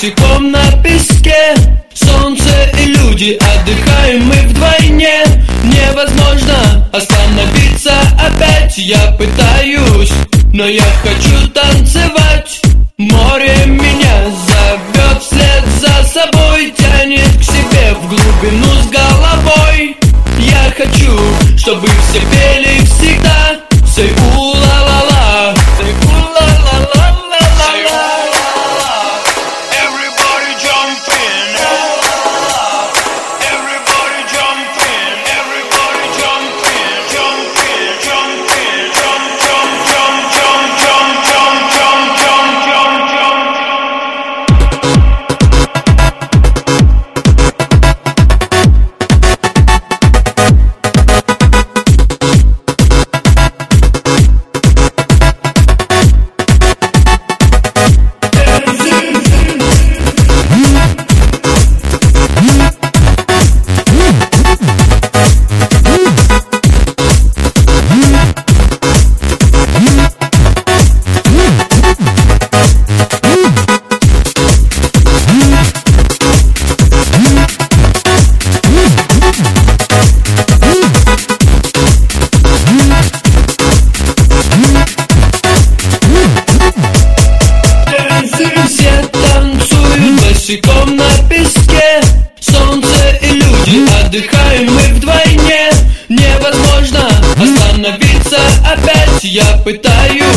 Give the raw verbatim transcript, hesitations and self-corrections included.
босиком на песке. Солнце и люди, отдыхаем мы вдвойне. Невозможно остановиться опять. Я пытаюсь, но я хочу танцевать. Море меня зовет вслед за собой, тянет к себе в глубину с головой. Я хочу, чтобы все пели всегда. Say у-ла-ла-ла, say у-ла-ла-ла-ла-ла-ла. Everybody jump in. Everybody jump in. Everybody jump in. Jump in, jump in. Jump, jump, jump, jump, jump, jump, jump, jump, jump, jump. Все танцуют босиком на песке. Солнце и люди, отдыхаем мы вдвойне. Невозможно остановиться опять. Я пытаюсь,